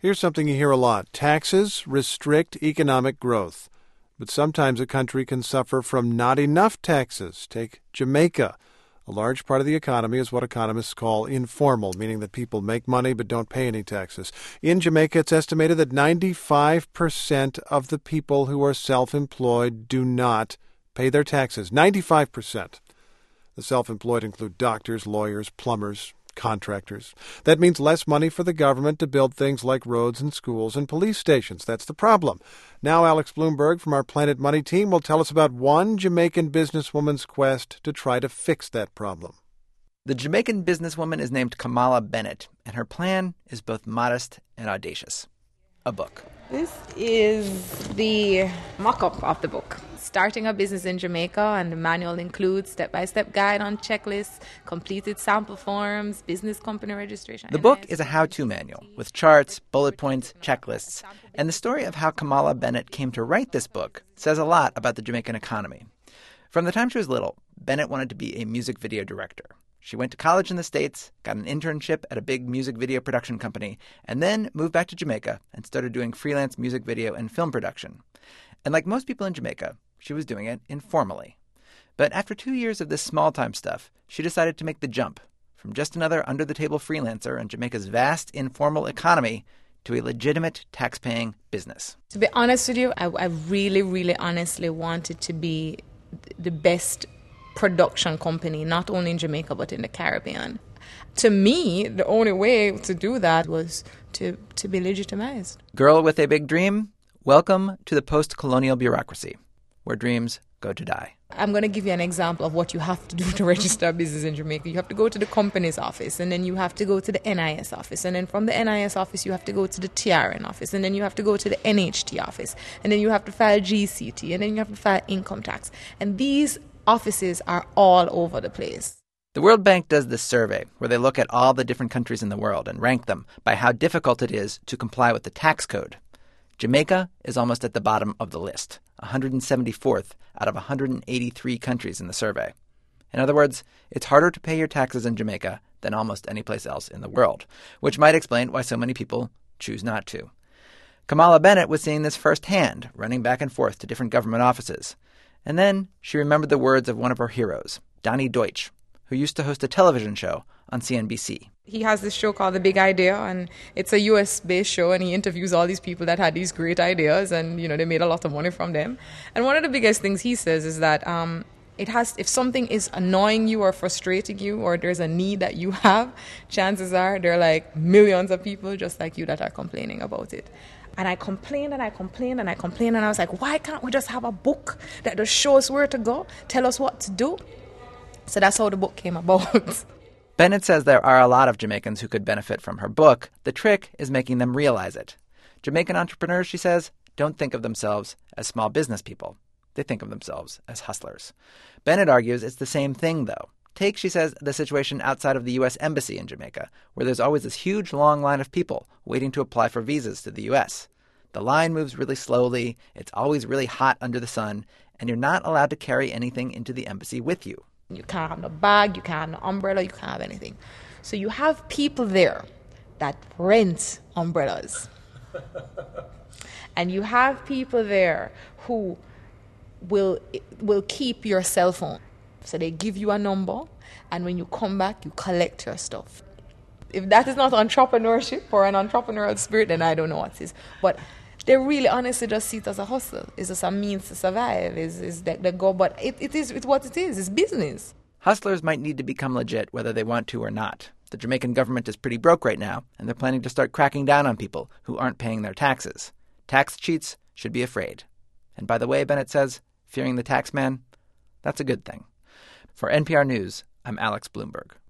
Here's something you hear a lot. Taxes restrict economic growth. But sometimes a country can suffer from not enough taxes. Take Jamaica. A large part of the economy is what economists call informal, meaning that people make money but don't pay any taxes. In Jamaica, it's estimated that 95% of the people who are self-employed do not pay their taxes. 95%. The self-employed include doctors, lawyers, plumbers, contractors. That means less money for the government to build things like roads and schools and police stations. That's the problem. Now Alex Blumberg from our Planet Money team will tell us about one Jamaican businesswoman's quest to try to fix that problem. The Jamaican businesswoman is named Kamala Bennett, and her plan is both modest and audacious. A book. This is the mock-up of the book. Starting a business in Jamaica, and the manual includes step-by-step guide on checklists, completed sample forms, business company registration. The book is a how-to manual with charts, bullet points, checklists. And the story of how Kamala Bennett came to write this book says a lot about the Jamaican economy. From the time she was little, Bennett wanted to be a music video director. She went to college in the States, got an internship at a big music video production company, and then moved back to Jamaica and started doing freelance music video and film production. And like most people in Jamaica, she was doing it informally. But after 2 years of this small-time stuff, she decided to make the jump from just another under-the-table freelancer in Jamaica's vast informal economy to a legitimate tax-paying business. To be honest with you, I really, really honestly wanted to be the best production company, not only in Jamaica, but in the Caribbean. To me, the only way to do that was to be legitimized. Girl with a big dream, welcome to the post-colonial bureaucracy, where dreams go to die. I'm going to give you an example of what you have to do to register a business in Jamaica. You have to go to the company's office, and then you have to go to the NIS office. And then from the NIS office, you have to go to the TRN office. And then you have to go to the NHT office. And then you have to file GCT. And then you have to file income tax. And these offices are all over the place. The World Bank does this survey where they look at all the different countries in the world and rank them by how difficult it is to comply with the tax code. Jamaica is almost at the bottom of the list, 174th out of 183 countries in the survey. In other words, it's harder to pay your taxes in Jamaica than almost any place else in the world, which might explain why so many people choose not to. Kamala Bennett was seeing this firsthand, running back and forth to different government offices. And then she remembered the words of one of her heroes, Donny Deutsch, who used to host a television show on CNBC. He has this show called The Big Idea, and it's a US-based show, and he interviews all these people that had these great ideas, and, they made a lot of money from them. And one of the biggest things he says is that if something is annoying you or frustrating you, or there's a need that you have, chances are there are like millions of people just like you that are complaining about it. And I complained and I complained and I complained, and I was like, why can't we just have a book that just shows where to go, tell us what to do? So that's how the book came about. Bennett says there are a lot of Jamaicans who could benefit from her book. The trick is making them realize it. Jamaican entrepreneurs, she says, don't think of themselves as small business people. They think of themselves as hustlers. Bennett argues it's the same thing, though. Take, she says, the situation outside of the U.S. Embassy in Jamaica, where there's always this huge long line of people waiting to apply for visas to the U.S. The line moves really slowly, it's always really hot under the sun, and you're not allowed to carry anything into the embassy with you. You can't have no bag, you can't have no umbrella, you can't have anything. So you have people there that rent umbrellas. And you have people there who will keep your cell phone. So they give you a number, and when you come back, you collect your stuff. If that is not entrepreneurship or an entrepreneurial spirit, then I don't know what is. But they really honestly just see it as a hustle. It's just a means to survive. It's the goal, but it's what it is. It's business. Hustlers might need to become legit whether they want to or not. The Jamaican government is pretty broke right now, and they're planning to start cracking down on people who aren't paying their taxes. Tax cheats should be afraid. And by the way, Bennett says, fearing the tax man, that's a good thing. For NPR News, I'm Alex Blumberg.